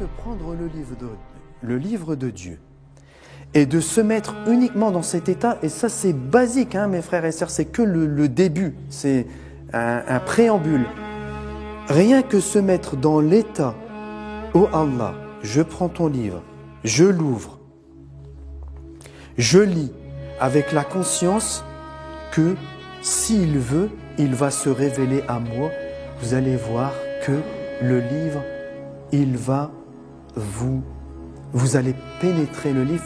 de prendre le livre de Dieu et de se mettre uniquement dans cet état, et ça c'est basique, hein, mes frères et sœurs, c'est que le début, c'est un préambule. Rien que se mettre dans l'état, oh Allah, je prends ton livre, je l'ouvre, je lis avec la conscience que s'il veut, il va se révéler à moi. Vous allez voir que le livre, il va vous allez pénétrer le livre.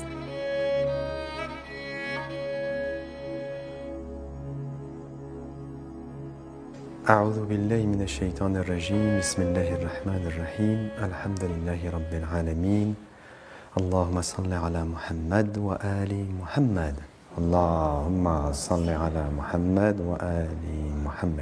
أعوذ بالله من الشيطان الرجيم بسم الله الرحمن الرحيم الحمد لله رب العالمين اللهم صل على محمد وآل محمد اللهم صل على محمد وآل محمد.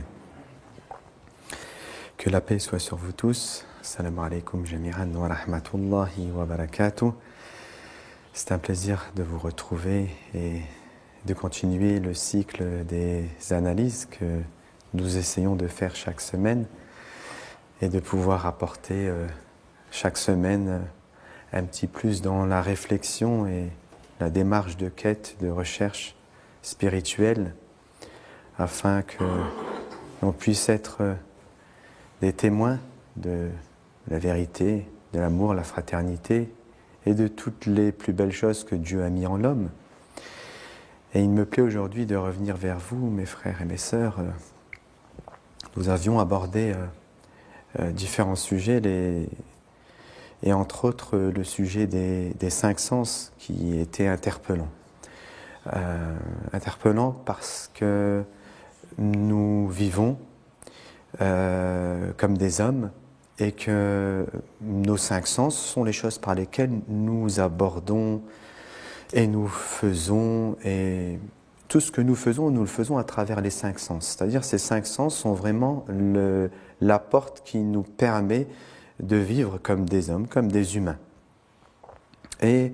Que la paix soit sur vous tous. Assalamu alaikum jami'an wa rahmatullahi wa barakatuh. C'est un plaisir de vous retrouver et de continuer le cycle des analyses que nous essayons de faire chaque semaine et de pouvoir apporter chaque semaine un petit plus dans la réflexion et la démarche de quête, de recherche spirituelle, afin que l'on puisse être des témoins de la vérité, de l'amour, la fraternité et de toutes les plus belles choses que Dieu a mis en l'homme. Et il me plaît aujourd'hui de revenir vers vous, mes frères et mes sœurs. Nous avions abordé différents sujets, et entre autres le sujet des cinq sens qui était interpellant. Interpellant parce que nous vivons comme des hommes et que nos cinq sens sont les choses par lesquelles nous abordons et nous faisons, et tout ce que nous le faisons à travers les cinq sens. C'est-à-dire ces cinq sens sont vraiment la porte qui nous permet de vivre comme des hommes, comme des humains. Et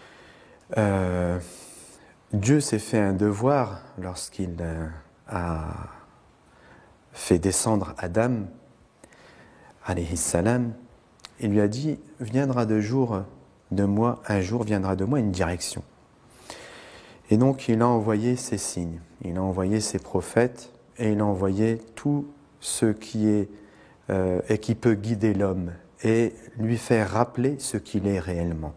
Dieu s'est fait un devoir lorsqu'il a fait descendre Adam, alayhi salam. Il lui a dit, un jour viendra de moi une direction. Et donc il a envoyé ses signes, il a envoyé ses prophètes, et il a envoyé tout ce qui est et qui peut guider l'homme et lui faire rappeler ce qu'il est réellement.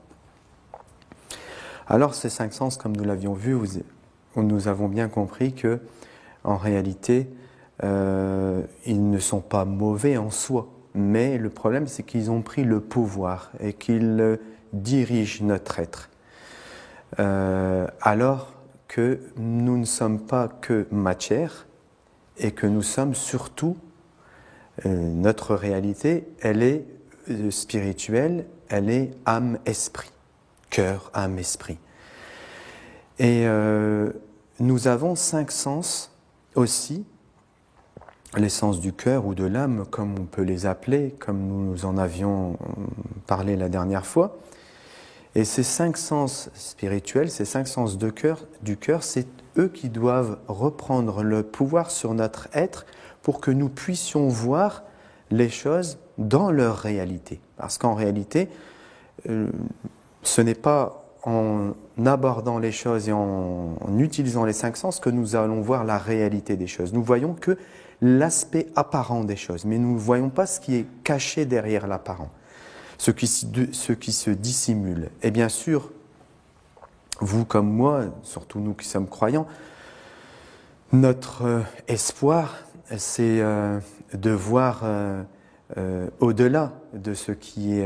Alors ces cinq sens, comme nous l'avions vu, nous avons bien compris que en réalité ils ne sont pas mauvais en soi, mais le problème c'est qu'ils ont pris le pouvoir et qu'ils dirigent notre être. Alors que nous ne sommes pas que matière et que nous sommes surtout, notre réalité, elle est spirituelle, elle est âme-esprit, cœur, âme, esprit. Et nous avons cinq sens aussi, les sens du cœur ou de l'âme, comme on peut les appeler, comme nous en avions parlé la dernière fois. Et ces cinq sens spirituels, ces cinq sens du cœur, c'est eux qui doivent reprendre le pouvoir sur notre être pour que nous puissions voir les choses dans leur réalité. Parce qu'en réalité, ce n'est pas en abordant les choses et en utilisant les cinq sens que nous allons voir la réalité des choses. Nous voyons que l'aspect apparent des choses, mais nous ne voyons pas ce qui est caché derrière l'apparent. Ce qui se dissimule. Et bien sûr, vous comme moi, surtout nous qui sommes croyants, notre espoir, c'est de voir au-delà de ce qui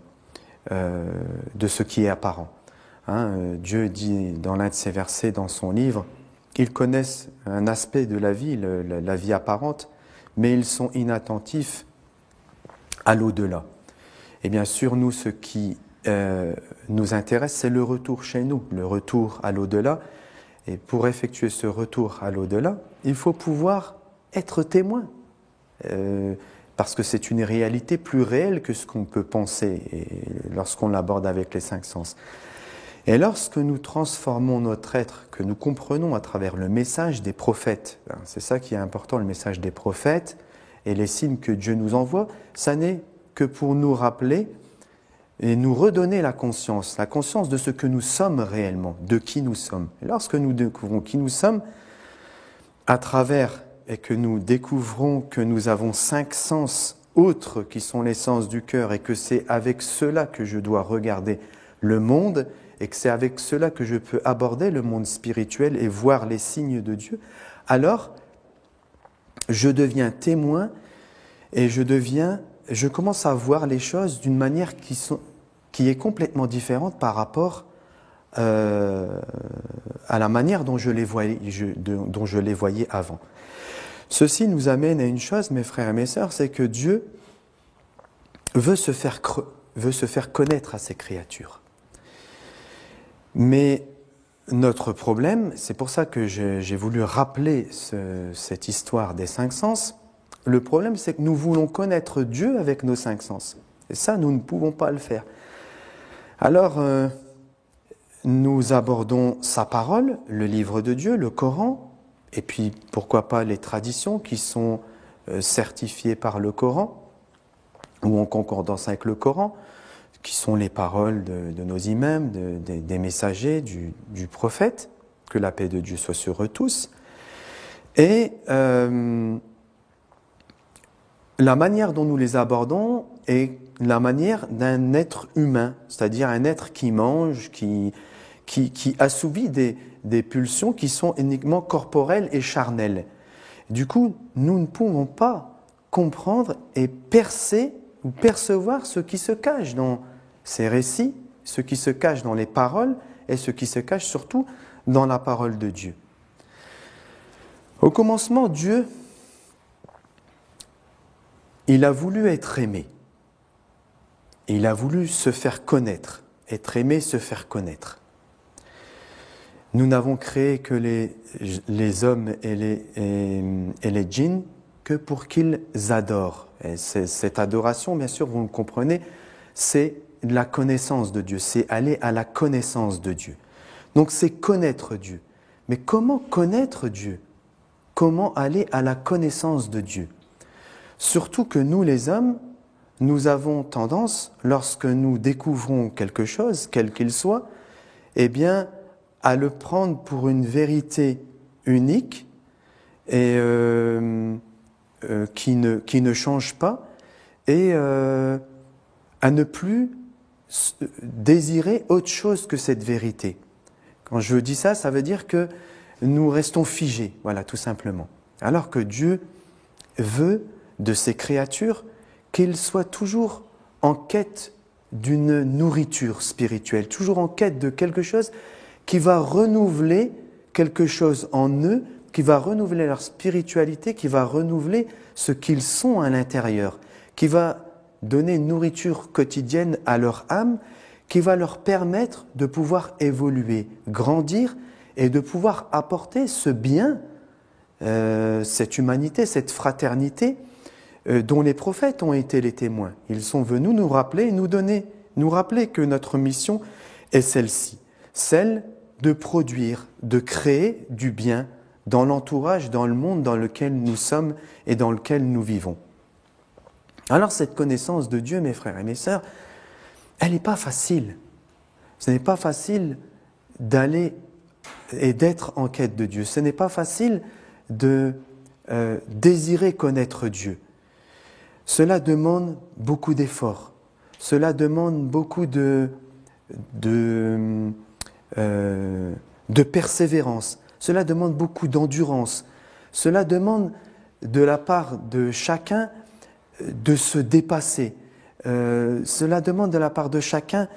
est apparent. Dieu dit dans l'un de ses versets dans son livre, ils connaissent un aspect de la vie, la vie apparente, mais ils sont inattentifs à l'au-delà. Et bien sûr, nous, ce qui nous intéresse, c'est le retour chez nous, le retour à l'au-delà. Et pour effectuer ce retour à l'au-delà, il faut pouvoir être témoin. Parce que c'est une réalité plus réelle que ce qu'on peut penser lorsqu'on l'aborde avec les cinq sens. Et lorsque nous transformons notre être, que nous comprenons à travers le message des prophètes, c'est ça qui est important, le message des prophètes et les signes que Dieu nous envoie, ça n'est que pour nous rappeler et nous redonner la conscience de ce que nous sommes réellement, de qui nous sommes. Et lorsque nous découvrons qui nous sommes, à travers, et que nous découvrons que nous avons 5 sens autres qui sont les sens du cœur, et que c'est avec cela que je dois regarder le monde, et que c'est avec cela que je peux aborder le monde spirituel et voir les signes de Dieu, alors je deviens témoin et je commence à voir les choses d'une manière qui est complètement différente par rapport à la manière dont je les voyais avant. Ceci nous amène à une chose, mes frères et mes sœurs, c'est que Dieu veut se faire connaître à ses créatures. Mais notre problème, c'est pour ça que j'ai voulu rappeler cette histoire des 5 sens. Le problème, c'est que nous voulons connaître Dieu avec nos 5 sens. Et ça, nous ne pouvons pas le faire. Alors, nous abordons sa parole, le livre de Dieu, le Coran, et puis pourquoi pas les traditions qui sont certifiées par le Coran, ou en concordance avec le Coran, qui sont les paroles de nos imams, des messagers, du prophète, que la paix de Dieu soit sur eux tous. Et la manière dont nous les abordons est la manière d'un être humain, c'est-à-dire un être qui mange, qui assouvit des pulsions qui sont uniquement corporelles et charnelles. Du coup, nous ne pouvons pas comprendre et percer ou percevoir ce qui se cache dans ces récits, ce qui se cache dans les paroles et ce qui se cache surtout dans la parole de Dieu. Au commencement, Dieu, il a voulu être aimé. Il a voulu se faire connaître. Être aimé, se faire connaître. Nous n'avons créé que les hommes et les djinns que pour qu'ils adorent. Et cette adoration, bien sûr, vous le comprenez, c'est la connaissance de Dieu, c'est aller à la connaissance de Dieu. Donc c'est connaître Dieu. Mais comment connaître Dieu? Comment aller à la connaissance de Dieu? Surtout que nous, les hommes, nous avons tendance, lorsque nous découvrons quelque chose, quel qu'il soit, eh bien, à le prendre pour une vérité unique et qui ne change pas, et à ne plus désirer autre chose que cette vérité. Quand je dis ça, ça veut dire que nous restons figés, voilà, tout simplement. Alors que Dieu veut de ses créatures qu'ils soient toujours en quête d'une nourriture spirituelle, toujours en quête de quelque chose qui va renouveler quelque chose en eux, qui va renouveler leur spiritualité, qui va renouveler ce qu'ils sont à l'intérieur, qui va donner une nourriture quotidienne à leur âme, qui va leur permettre de pouvoir évoluer, grandir et de pouvoir apporter ce bien, cette humanité, cette fraternité dont les prophètes ont été les témoins. Ils sont venus nous rappeler, nous rappeler que notre mission est celle-ci, celle de produire, de créer du bien dans l'entourage, dans le monde dans lequel nous sommes et dans lequel nous vivons. Alors cette connaissance de Dieu, mes frères et mes sœurs, elle n'est pas facile. Ce n'est pas facile d'aller et d'être en quête de Dieu. Ce n'est pas facile de désirer connaître Dieu. Cela demande beaucoup d'efforts. Cela demande beaucoup de persévérance. Cela demande beaucoup d'endurance. Cela demande de la part de chacun de se dépasser. Cela demande de la part de chacun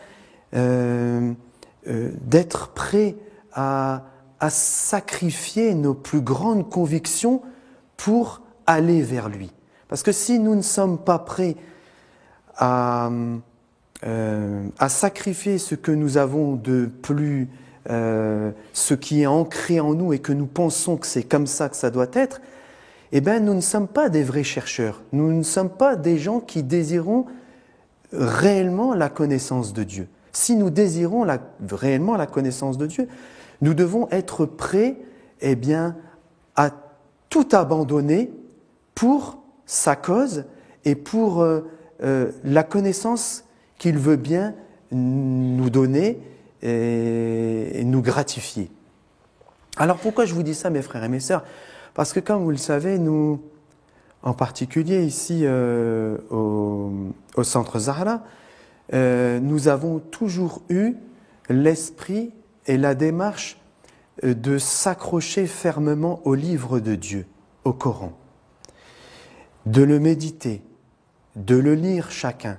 d'être prêt à sacrifier nos plus grandes convictions pour aller vers lui. Parce que si nous ne sommes pas prêts à sacrifier ce que nous avons de plus, ce qui est ancré en nous et que nous pensons que c'est comme ça que ça doit être, eh bien nous ne sommes pas des vrais chercheurs. Nous ne sommes pas des gens qui désirons réellement la connaissance de Dieu. Si nous désirons réellement la connaissance de Dieu, nous devons être prêts, eh bien, à tout abandonner pour sa cause et pour la connaissance qu'il veut bien nous donner et nous gratifier. Alors pourquoi je vous dis ça, mes frères et mes sœurs? Parce que comme vous le savez, nous, en particulier ici au Centre Zahra, nous avons toujours eu l'esprit et la démarche de s'accrocher fermement au livre de Dieu, au Coran, de le méditer, de le lire chacun.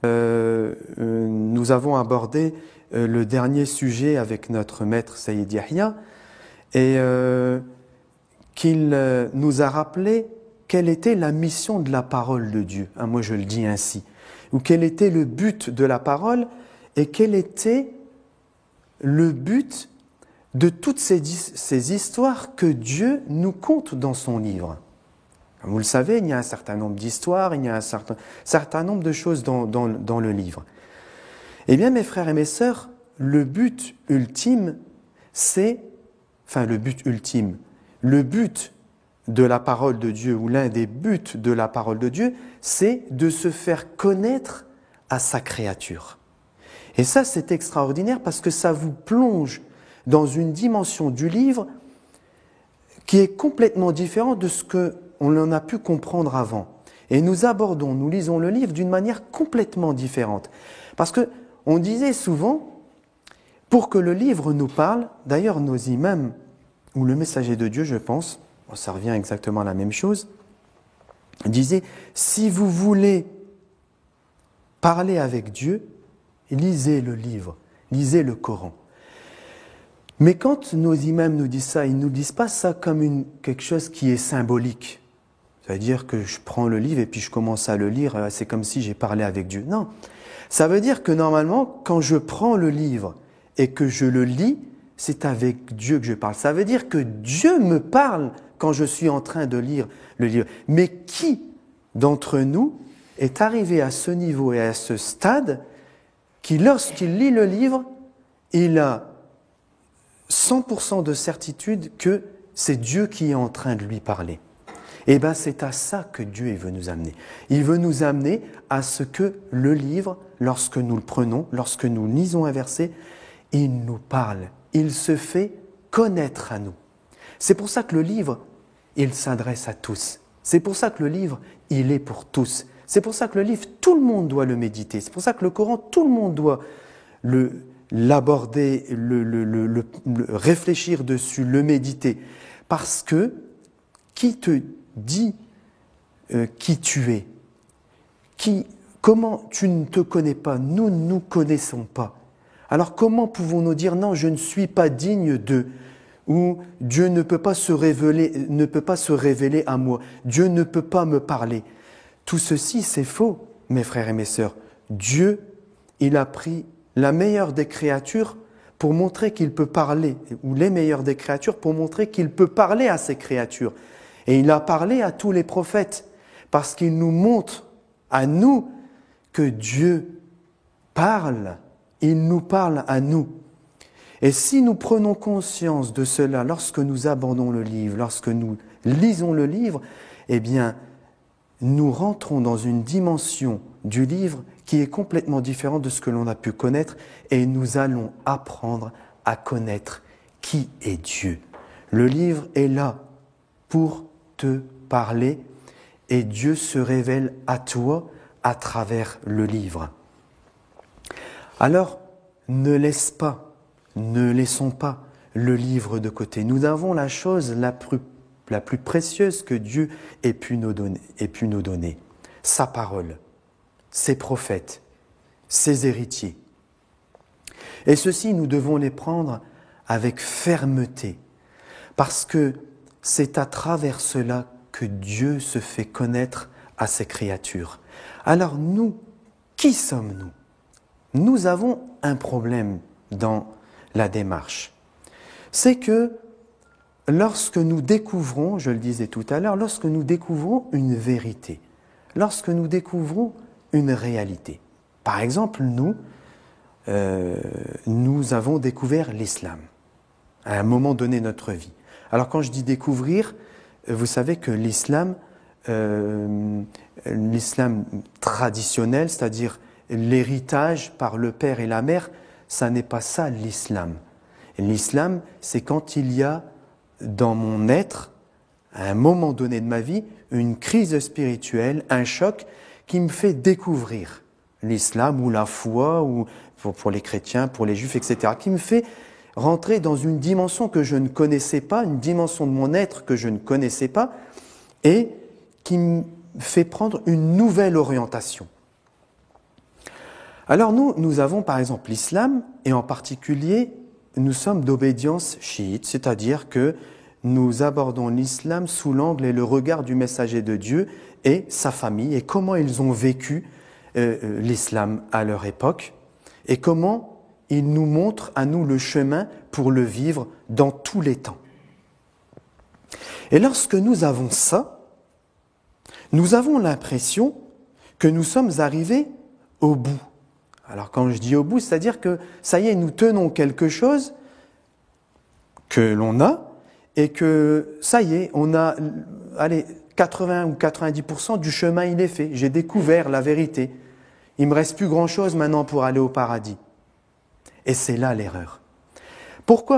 Nous avons abordé le dernier sujet avec notre maître Sayyid Yahya et qu'il nous a rappelé quelle était la mission de la parole de Dieu. Moi je le dis ainsi. Ou quel était le but de la parole et quel était le but de toutes ces histoires que Dieu nous conte dans son livre. Comme vous le savez, il y a un certain nombre d'histoires, il y a un certain nombre de choses dans le livre. Eh bien, mes frères et mes sœurs, le but ultime de la parole de Dieu, ou l'un des buts de la parole de Dieu, c'est de se faire connaître à sa créature. Et ça, c'est extraordinaire parce que ça vous plonge dans une dimension du livre qui est complètement différente de ce qu'on en a pu comprendre avant. Et nous lisons le livre d'une manière complètement différente. Parce que on disait souvent, pour que le livre nous parle, d'ailleurs nos imams, ou le messager de Dieu, je pense, ça revient exactement à la même chose, disait, si vous voulez parler avec Dieu, lisez le livre, lisez le Coran. Mais quand nos imams nous disent ça, ils ne nous disent pas ça comme quelque chose qui est symbolique. C'est-à-dire que je prends le livre et puis je commence à le lire, c'est comme si j'ai parlé avec Dieu. Non, ça veut dire que normalement, quand je prends le livre et que je le lis, c'est avec Dieu que je parle. Ça veut dire que Dieu me parle quand je suis en train de lire le livre. Mais qui d'entre nous est arrivé à ce niveau et à ce stade qui, lorsqu'il lit le livre, il a 100% de certitude que c'est Dieu qui est en train de lui parler? Eh bien, c'est à ça que Dieu veut nous amener. Il veut nous amener à ce que le livre, lorsque nous le prenons, lorsque nous lisons un verset, il nous parle, il se fait connaître à nous. C'est pour ça que le livre, il s'adresse à tous. C'est pour ça que le livre, il est pour tous. C'est pour ça que le livre, tout le monde doit le méditer. C'est pour ça que le Coran, tout le monde doit l'aborder, le réfléchir dessus, le méditer. Parce que qui te dit qui tu es? Comment tu ne te connais pas? Nous ne nous connaissons pas. Alors comment pouvons-nous dire non, je ne suis pas digne de, ou Dieu ne peut pas se révéler à moi, Dieu ne peut pas me parler? Tout ceci, c'est faux, mes frères et mes sœurs. Dieu, il a pris la meilleure des créatures pour montrer qu'il peut parler, ou les meilleures des créatures pour montrer qu'il peut parler à ces créatures. Et il a parlé à tous les prophètes, parce qu'il nous montre à nous que Dieu parle, il nous parle à nous. Et si nous prenons conscience de cela lorsque nous abordons le livre, lorsque nous lisons le livre, eh bien, nous rentrons dans une dimension du livre qui est complètement différente de ce que l'on a pu connaître et nous allons apprendre à connaître qui est Dieu. Le livre est là pour te parler et Dieu se révèle à toi à travers le livre. Alors, ne laissons pas le livre de côté. Nous avons la chose la plus précieuse que Dieu ait pu nous donner, sa parole, ses prophètes, ses héritiers. Et ceci, nous devons les prendre avec fermeté, parce que c'est à travers cela que Dieu se fait connaître à ses créatures. Alors nous, qui sommes-nous? Nous avons un problème dans la démarche. C'est que lorsque nous découvrons, je le disais tout à l'heure, lorsque nous découvrons une vérité, lorsque nous découvrons une réalité. Par exemple, nous avons découvert l'islam à un moment donné de notre vie. Alors quand je dis découvrir, vous savez que l'islam traditionnel, c'est-à-dire l'héritage par le père et la mère, ça n'est pas ça l'islam. L'islam, c'est quand il y a dans mon être, à un moment donné de ma vie, une crise spirituelle, un choc qui me fait découvrir l'islam ou la foi, ou pour les chrétiens, pour les juifs, etc., qui me fait rentrer dans une dimension que je ne connaissais pas, une dimension de mon être que je ne connaissais pas, et qui me fait prendre une nouvelle orientation. Alors nous avons par exemple l'islam, et en particulier, nous sommes d'obédience chiite, c'est-à-dire que nous abordons l'islam sous l'angle et le regard du messager de Dieu et sa famille, et comment ils ont vécu l'islam à leur époque, et comment ils nous montrent à nous le chemin pour le vivre dans tous les temps. Et lorsque nous avons ça, nous avons l'impression que nous sommes arrivés au bout. Alors quand je dis au bout, c'est-à-dire que ça y est, nous tenons quelque chose que l'on a, et que ça y est, on a, 80 ou 90% du chemin il est fait. J'ai découvert la vérité. Il ne me reste plus grand-chose maintenant pour aller au paradis. Et c'est là l'erreur. Pourquoi ?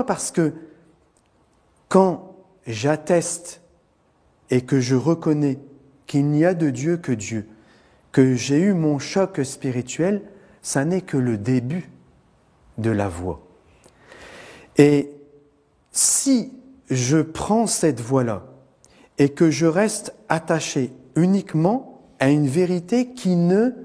Parce que quand j'atteste et que je reconnais qu'il n'y a de Dieu que Dieu, que j'ai eu mon choc spirituel, ça n'est que le début de la voie. Et si je prends cette voie-là et que je reste attaché uniquement à une vérité qui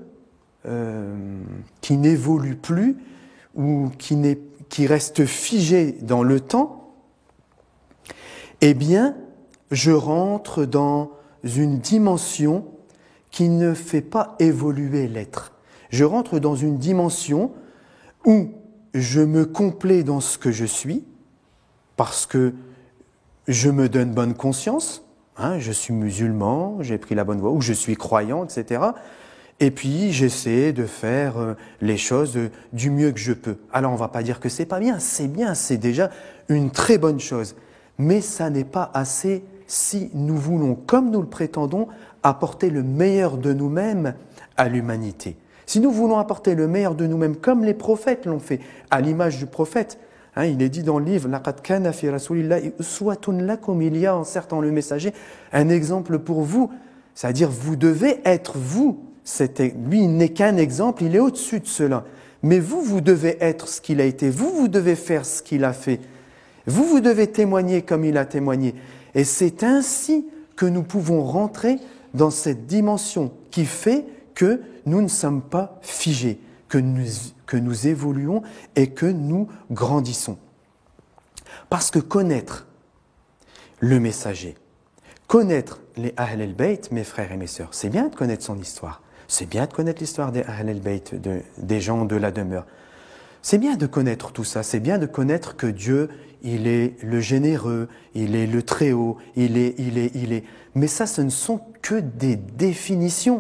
n'évolue plus ou qui reste figée dans le temps, eh bien, je rentre dans une dimension qui ne fait pas évoluer l'être. Je rentre dans une dimension où je me complais dans ce que je suis, parce que je me donne bonne conscience, je suis musulman, j'ai pris la bonne voie, ou je suis croyant, etc. Et puis j'essaie de faire les choses du mieux que je peux. Alors on ne va pas dire que c'est pas bien, c'est déjà une très bonne chose. Mais ça n'est pas assez si nous voulons, comme nous le prétendons, apporter le meilleur de nous-mêmes à l'humanité. Si nous voulons apporter le meilleur de nous-mêmes, comme les prophètes l'ont fait, à l'image du prophète, il est dit dans le livre, لَقَدْ كَانَ فِي رَسُولِ اللَّهِ أُسْوَةٌ لَكُمْ, il y a en certain le messager un exemple pour vous, c'est-à-dire vous devez être vous. Lui, il n'est qu'un exemple, il est au-dessus de cela. Mais vous devez être ce qu'il a été, vous devez faire ce qu'il a fait, vous devez témoigner comme il a témoigné. Et c'est ainsi que nous pouvons rentrer dans cette dimension qui fait que nous ne sommes pas figés, que nous évoluons et que nous grandissons. Parce que connaître le messager, connaître les Ahl al-Bayt, mes frères et mes sœurs, c'est bien de connaître son histoire, c'est bien de connaître l'histoire des Ahl al-Bayt, des gens de la demeure. C'est bien de connaître tout ça, c'est bien de connaître que Dieu, il est le généreux, il est le Très-Haut, il est. Mais ça, ce ne sont que des définitions.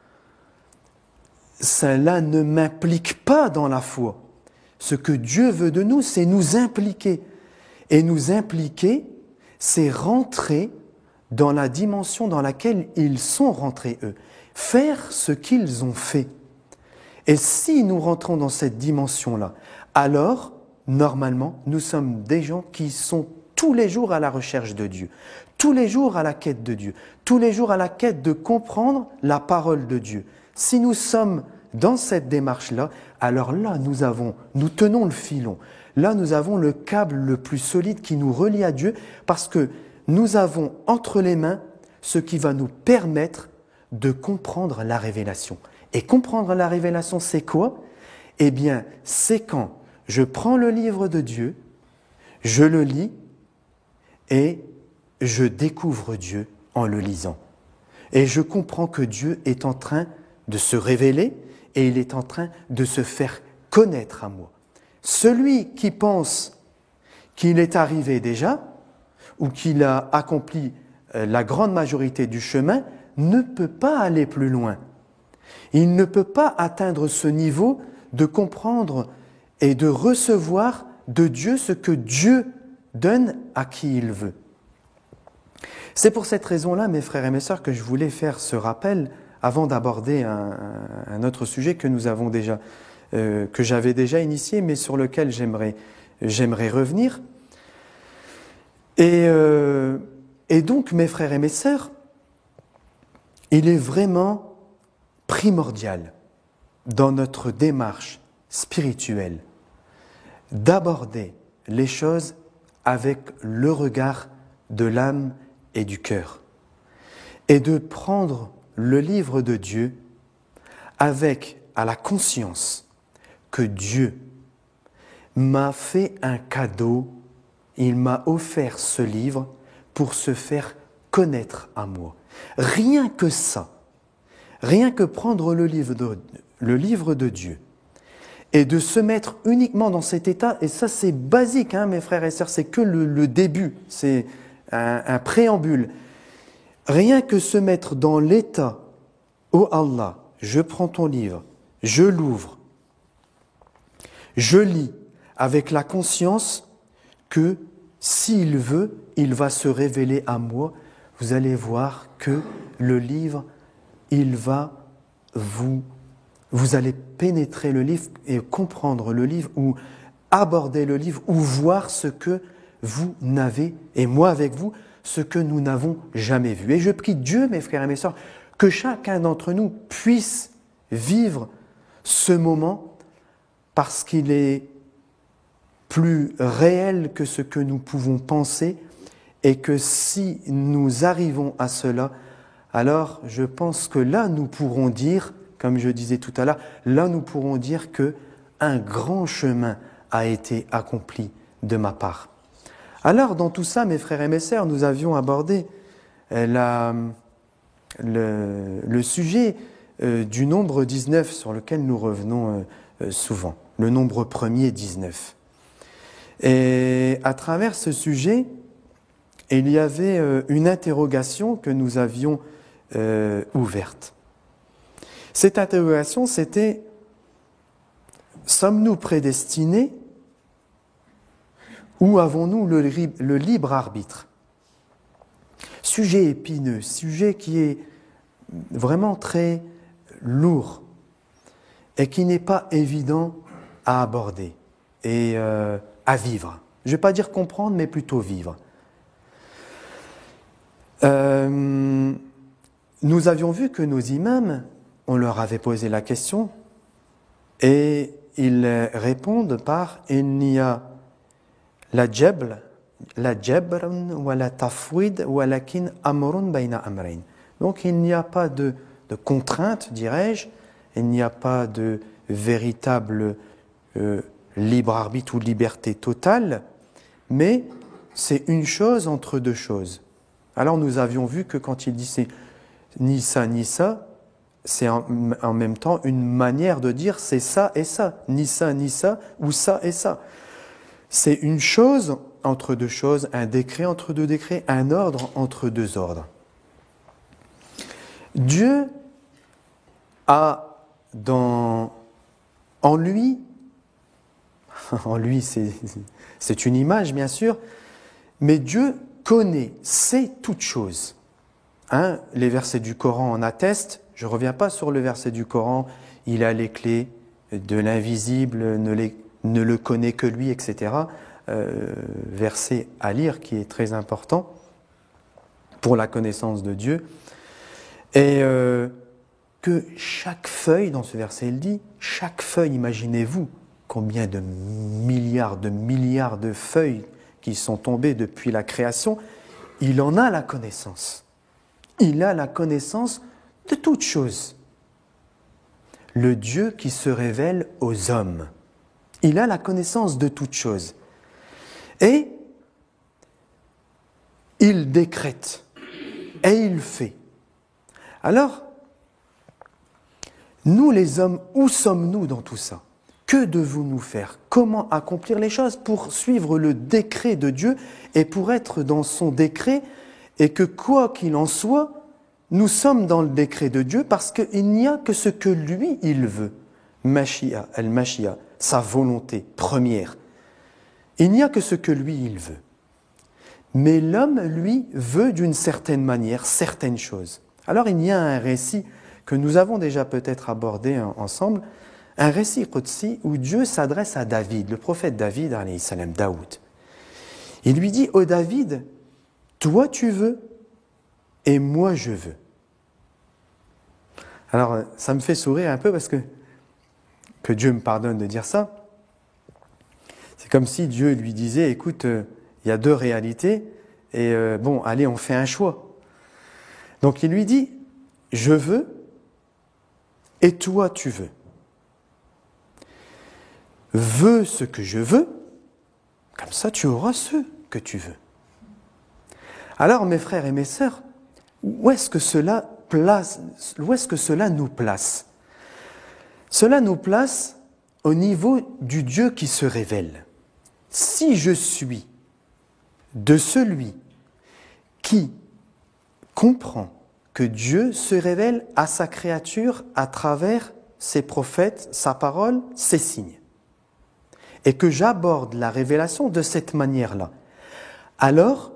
Cela ne m'implique pas dans la foi. Ce que Dieu veut de nous, c'est nous impliquer. Et nous impliquer, c'est rentrer dans la dimension dans laquelle ils sont rentrés, eux. Faire ce qu'ils ont fait. Et si nous rentrons dans cette dimension-là, alors, normalement, nous sommes des gens qui sont tous les jours à la recherche de Dieu, tous les jours à la quête de Dieu, tous les jours à la quête de comprendre la parole de Dieu. Si nous sommes dans cette démarche-là, alors là, nous tenons le filon. Là, nous avons le câble le plus solide qui nous relie à Dieu parce que nous avons entre les mains ce qui va nous permettre de comprendre la révélation. Et comprendre la révélation, c'est quoi ? Eh bien, c'est quand je prends le livre de Dieu, je le lis et je découvre Dieu en le lisant. Et je comprends que Dieu est en train de se révéler et il est en train de se faire connaître à moi. Celui qui pense qu'il est arrivé déjà ou qu'il a accompli la grande majorité du chemin ne peut pas aller plus loin. Il ne peut pas atteindre ce niveau de comprendre et de recevoir de Dieu ce que Dieu donne à qui il veut. C'est pour cette raison-là, mes frères et mes sœurs, que je voulais faire ce rappel avant d'aborder un autre sujet que nous avons déjà, que j'avais déjà initié, mais sur lequel j'aimerais revenir. Et donc, mes frères et mes sœurs, il est vraiment primordial dans notre démarche spirituelle d'aborder les choses avec le regard de l'âme et du cœur et de prendre le livre de Dieu avec à la conscience que Dieu m'a fait un cadeau, il m'a offert ce livre pour se faire connaître à moi. Rien que ça, rien que prendre le livre de Dieu et de se mettre uniquement dans cet état, et ça c'est basique, hein, mes frères et sœurs, c'est que le début, c'est un préambule. Rien que se mettre dans l'état, oh Allah, je prends ton livre, je l'ouvre, je lis avec la conscience que s'il veut, il va se révéler à moi. Vous allez voir que le livre, il va vous allez pénétrer le livre et comprendre le livre ou aborder le livre ou voir ce que vous n'avez, et moi avec vous, ce que nous n'avons jamais vu. Et je prie Dieu, mes frères et mes sœurs, que chacun d'entre nous puisse vivre ce moment parce qu'il est plus réel que ce que nous pouvons penser et que si nous arrivons à cela, alors je pense que là nous pourrons dire, comme je disais tout à l'heure, là nous pourrons dire que un grand chemin a été accompli de ma part. Alors dans tout ça, mes frères et mes sœurs, nous avions abordé le sujet du nombre 19 sur lequel nous revenons souvent, le nombre premier 19. Et à travers ce sujet, il y avait une interrogation que nous avions ouverte. Cette interrogation, c'était « Sommes-nous prédestinés ou avons-nous le libre arbitre ?» Sujet épineux, sujet qui est vraiment très lourd et qui n'est pas évident à aborder et à vivre. Je ne vais pas dire comprendre, mais plutôt vivre. Nous avions vu que nos imams, on leur avait posé la question et ils répondent par « Il n'y a la jabr wa la tafwid walakin amrun bayna amrayn ». Donc il n'y a pas de contrainte, dirais-je, il n'y a pas de véritable libre arbitre ou liberté totale, mais c'est une chose entre deux choses. Alors nous avions vu que quand il dit c'est ni ça, c'est en même temps une manière de dire c'est ça et ça, ni ça, ou ça et ça. C'est une chose entre deux choses, un décret entre deux décrets, un ordre entre deux ordres. Dieu a en lui, c'est une image bien sûr, mais Dieu connaît, sait toutes choses. Hein, les versets du Coran en attestent. Je ne reviens pas sur le verset du Coran. Il a les clés de l'invisible, ne le connaît que lui, etc. Verset à lire qui est très important pour la connaissance de Dieu. Et que chaque feuille, dans ce verset il dit, chaque feuille, imaginez-vous combien de milliards de feuilles qui sont tombées depuis la création, il en a la connaissance. Il a la connaissance de toutes choses. Le Dieu qui se révèle aux hommes. Il a la connaissance de toutes choses. Et il décrète. Et il fait. Alors, nous les hommes, où sommes-nous dans tout ça ? Que devons-nous faire ? Comment accomplir les choses pour suivre le décret de Dieu et pour être dans son décret et que quoi qu'il en soit, nous sommes dans le décret de Dieu parce qu'il n'y a que ce que lui, il veut. Mashia, al-Mashia, sa volonté première. Il n'y a que ce que lui, il veut. Mais l'homme, lui, veut d'une certaine manière certaines choses. Alors il y a un récit que nous avons déjà peut-être abordé ensemble, un récit qudsi où Dieu s'adresse à David, le prophète David, alayhi salam, Daoud. Il lui dit, ô David, toi tu veux et moi je veux. Alors ça me fait sourire un peu parce que Dieu me pardonne de dire ça. C'est comme si Dieu lui disait, écoute, il y a deux réalités et bon, allez, on fait un choix. Donc il lui dit, je veux et toi tu veux. Veux ce que je veux, comme ça tu auras ce que tu veux. Alors mes frères et mes sœurs, où est-ce que cela nous place? Cela nous place au niveau du Dieu qui se révèle. Si je suis de celui qui comprend que Dieu se révèle à sa créature à travers ses prophètes, sa parole, ses signes, et que j'aborde la révélation de cette manière-là, alors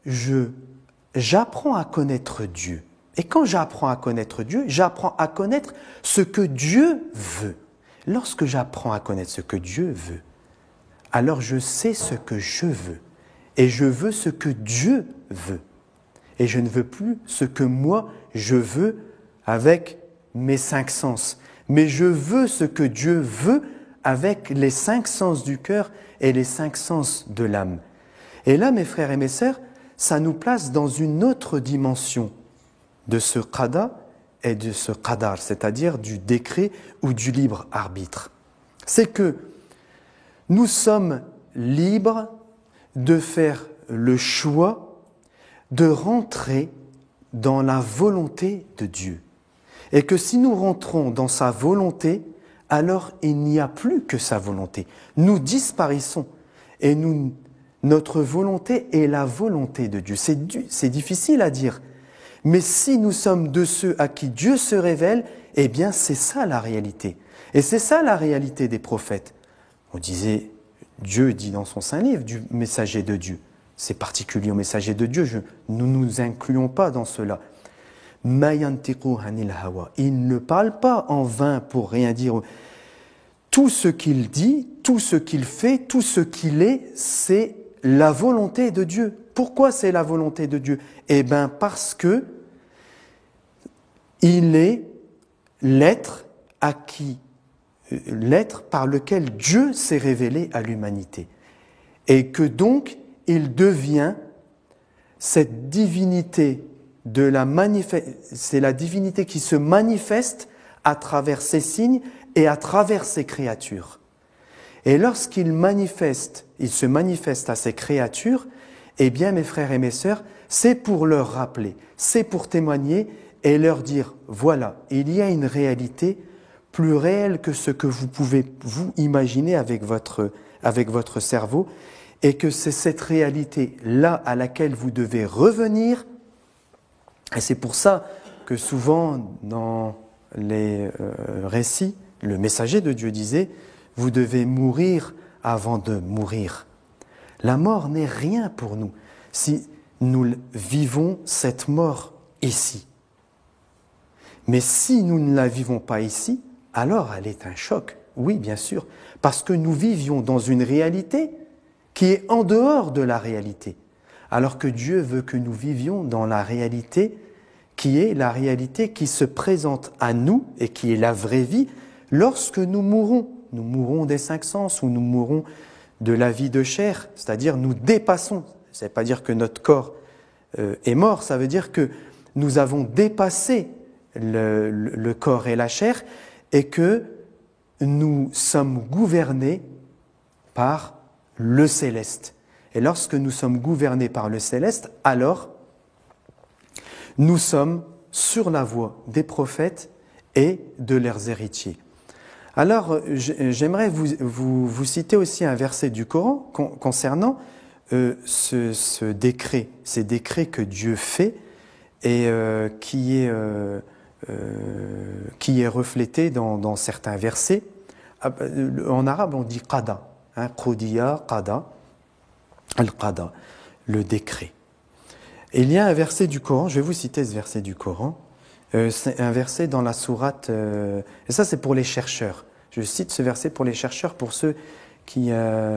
j'apprends à connaître Dieu. Et quand j'apprends à connaître Dieu, j'apprends à connaître ce que Dieu veut. Lorsque j'apprends à connaître ce que Dieu veut, alors je sais ce que je veux. Et je veux ce que Dieu veut. Et je ne veux plus ce que moi je veux avec mes 5 sens. Mais je veux ce que Dieu veut avec les 5 sens du cœur et les 5 sens de l'âme. Et là, mes frères et mes sœurs, ça nous place dans une autre dimension de ce qada et de ce qadar, c'est-à-dire du décret ou du libre arbitre. C'est que nous sommes libres de faire le choix de rentrer dans la volonté de Dieu. Et que si nous rentrons dans sa volonté, alors il n'y a plus que sa volonté. Nous disparaissons et notre volonté est la volonté de Dieu. C'est difficile à dire. Mais si nous sommes de ceux à qui Dieu se révèle, eh bien c'est ça la réalité. Et c'est ça la réalité des prophètes. On disait, Dieu dit dans son saint livre du messager de Dieu. C'est particulier au messager de Dieu, nous ne nous incluons pas dans cela. Ma yantiqu anil hawa. Il ne parle pas en vain pour rien dire. Tout ce qu'il dit, tout ce qu'il fait, tout ce qu'il est, c'est la volonté de Dieu. Pourquoi c'est la volonté de Dieu? Eh bien parce que il est l'être par lequel Dieu s'est révélé à l'humanité. Et que donc, il devient cette divinité c'est la divinité qui se manifeste à travers ses signes et à travers ses créatures. Et lorsqu'il se manifeste à ses créatures, eh bien, mes frères et mes sœurs, c'est pour leur rappeler, c'est pour témoigner et leur dire, voilà, il y a une réalité plus réelle que ce que vous pouvez vous imaginer avec votre cerveau, et que c'est cette réalité-là à laquelle vous devez revenir. Et c'est pour ça que souvent, dans les récits, le messager de Dieu disait, vous devez mourir avant de mourir. La mort n'est rien pour nous si nous vivons cette mort ici. Mais si nous ne la vivons pas ici, alors elle est un choc. Oui, bien sûr, parce que nous vivions dans une réalité qui est en dehors de la réalité. Alors que Dieu veut que nous vivions dans la réalité qui est la réalité qui se présente à nous et qui est la vraie vie lorsque nous mourrons. Nous mourrons des 5 sens ou nous mourrons de la vie de chair, c'est-à-dire nous dépassons. Ça ne veut pas dire que notre corps est mort, ça veut dire que nous avons dépassé le corps et la chair et que nous sommes gouvernés par le céleste. Et lorsque nous sommes gouvernés par le céleste, alors nous sommes sur la voie des prophètes et de leurs héritiers. Alors, j'aimerais vous citer aussi un verset du Coran concernant ce décret, ces décrets que Dieu fait et qui est reflété dans certains versets. En arabe, on dit qada, qudiya, qada, al-qada, le décret. Et il y a un verset du Coran, je vais vous citer ce verset du Coran, C'est un verset dans la sourate, et ça c'est pour les chercheurs. Je cite ce verset pour les chercheurs, pour ceux qui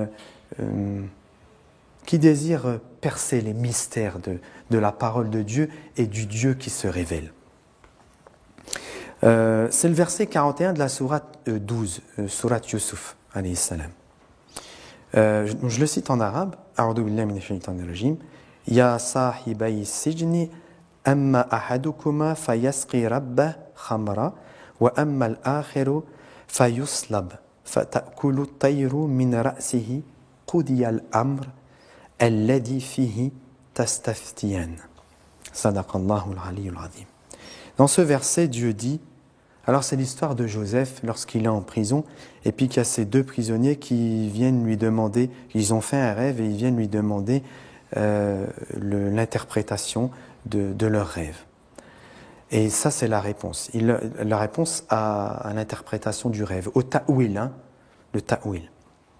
désirent percer les mystères de la parole de Dieu et du Dieu qui se révèle. C'est le verset 41 de la sourate 12, sourate Yusuf, alayhi salam. Je le cite en arabe. A'udhu billahi minash shaitanir rajim. Ya sahibai sijni amma ahadukuma fayasqi rabbah khamra wa amma al-akhiru fayuslab fata'kulu at-tayru min ra'sihi qudiya al-amr alladhi fihi tastaftiyan. Sadaqallahu al-aliyyul azim. Dans ce verset, Dieu dit, alors c'est l'histoire de Joseph lorsqu'il est en prison, et puis qu'il y a ces deux prisonniers qui viennent lui demander, ils ont fait un rêve et ils viennent lui demander l'interprétation de leur rêve. Et ça, c'est la réponse. La réponse à l'interprétation du rêve, au ta'wil, hein, le ta'wil.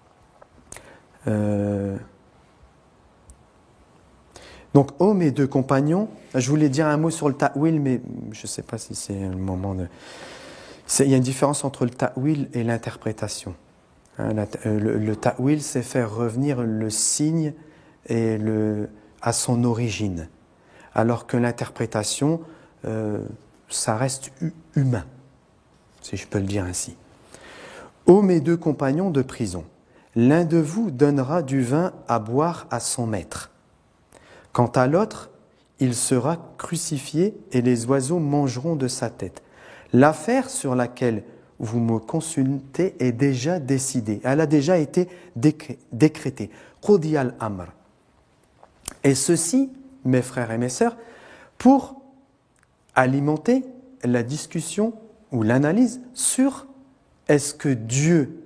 Donc, ô mes deux compagnons, je voulais dire un mot sur le ta'wil, mais je ne sais pas si c'est le moment de... Il y a une différence entre le ta'wil et l'interprétation. Hein, le ta'wil, c'est faire revenir le signe à son origine, alors que l'interprétation, ça reste humain, si je peux le dire ainsi. Ô mes deux compagnons de prison, l'un de vous donnera du vin à boire à son maître. Quant à l'autre, il sera crucifié et les oiseaux mangeront de sa tête. L'affaire sur laquelle vous me consultez est déjà décidée. Elle a déjà été décrétée. Qudi al-amr. Et ceci, mes frères et mes sœurs, pour alimenter la discussion ou l'analyse sur est-ce que Dieu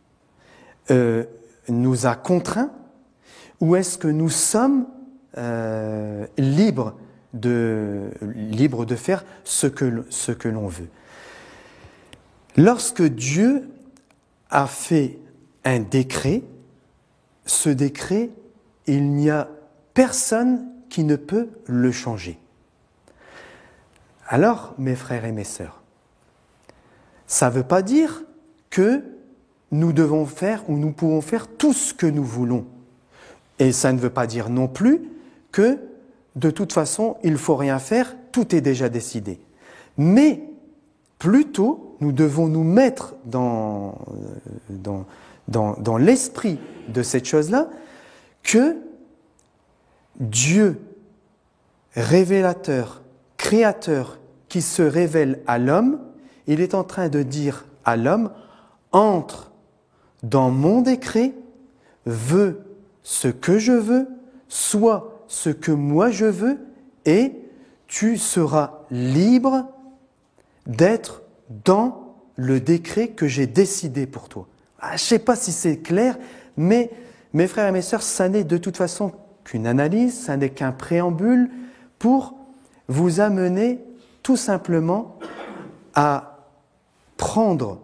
nous a contraints ou est-ce que nous sommes libres de faire ce que l'on veut. Lorsque Dieu a fait un décret, ce décret, il n'y a personne qui ne peut le changer. Alors, mes frères et mes sœurs, ça ne veut pas dire que nous devons faire ou nous pouvons faire tout ce que nous voulons. Et ça ne veut pas dire non plus que de toute façon, il ne faut rien faire, tout est déjà décidé. Mais plutôt, nous devons nous mettre dans l'esprit de cette chose-là, que Dieu, révélateur, créateur, qui se révèle à l'homme, il est en train de dire à l'homme, entre dans mon décret, veux ce que je veux, soit ce que moi je veux, et tu seras libre d'être dans le décret que j'ai décidé pour toi. Je ne sais pas si c'est clair, mais mes frères et mes sœurs, ça n'est de toute façon qu'une analyse, ça n'est qu'un préambule pour vous amener tout simplement à prendre,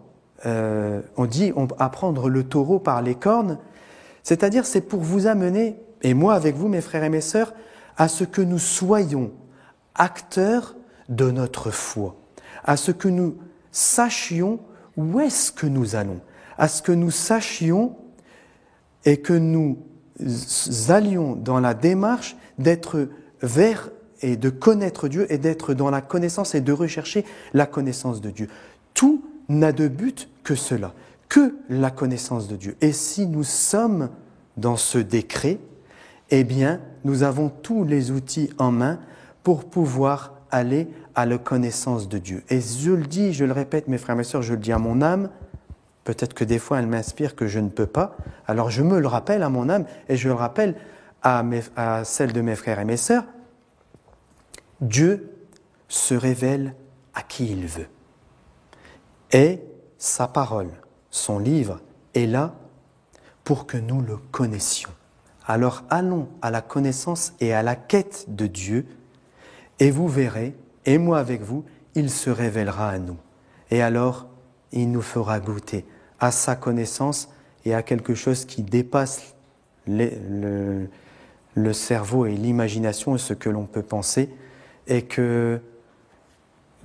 à prendre le taureau par les cornes, c'est-à-dire c'est pour vous amener, et moi avec vous mes frères et mes sœurs, à ce que nous soyons acteurs de notre foi, à ce que nous sachions où est-ce que nous allons, à ce que nous sachions et que nous allions dans la démarche d'être vers et de connaître Dieu et d'être dans la connaissance et de rechercher la connaissance de Dieu. Tout n'a de but que cela, que la connaissance de Dieu. Et si nous sommes dans ce décret, eh bien, nous avons tous les outils en main pour pouvoir aller à la connaissance de Dieu. Et je le dis, je le répète, mes frères et mes sœurs, je le dis à mon âme, peut-être que des fois elle m'inspire que je ne peux pas, alors je me le rappelle à mon âme et je le rappelle à celle de mes frères et mes sœurs, Dieu se révèle à qui il veut. Et sa parole, son livre, est là pour que nous le connaissions. Alors allons à la connaissance et à la quête de Dieu, et vous verrez, et moi avec vous, il se révélera à nous. Et alors, il nous fera goûter à sa connaissance et à quelque chose qui dépasse le cerveau et l'imagination et ce que l'on peut penser, et que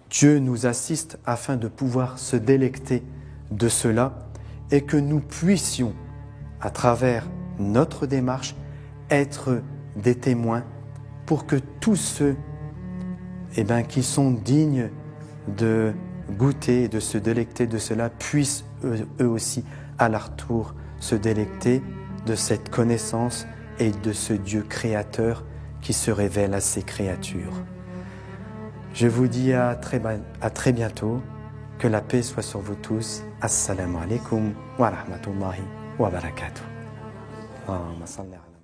Dieu nous assiste afin de pouvoir se délecter de cela et que nous puissions, à travers notre démarche, être des témoins pour que tous ceux qui sont dignes de goûter et de se délecter de cela puissent eux aussi à leur tour se délecter de cette connaissance et de ce Dieu créateur qui se révèle à ses créatures. Je vous dis à très bientôt. Que la paix soit sur vous tous. Assalamu alaikum wa rahmatullahi wa barakatuh.